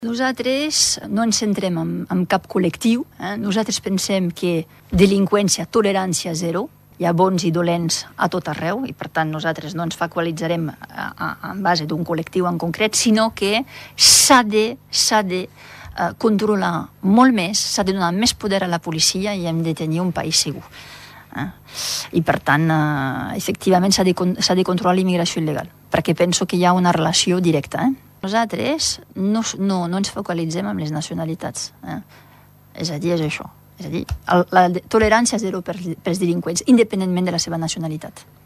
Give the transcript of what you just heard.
Nosaltres no ens centrem en cap col·lectiu. Nosaltres pensem que delinqüència, tolerància zero, hi ha bons i dolents a tot arreu i per tant nosaltres no ens focalitzarem en base d'un col·lectiu en concret, sinó que s'ha de controlar molt més, s'ha de donar més poder a la policia i hem de tenir un país segur. I per tant, efectivament s'ha de controlar l'immigració il·legal, perquè penso que hi ha una relació directa. Nosaltres no ens focalitzem en les nacionalitats. És a dir, és això. És a dir, la tolerància zero pels delinqüents, independentment de la seva nacionalitat.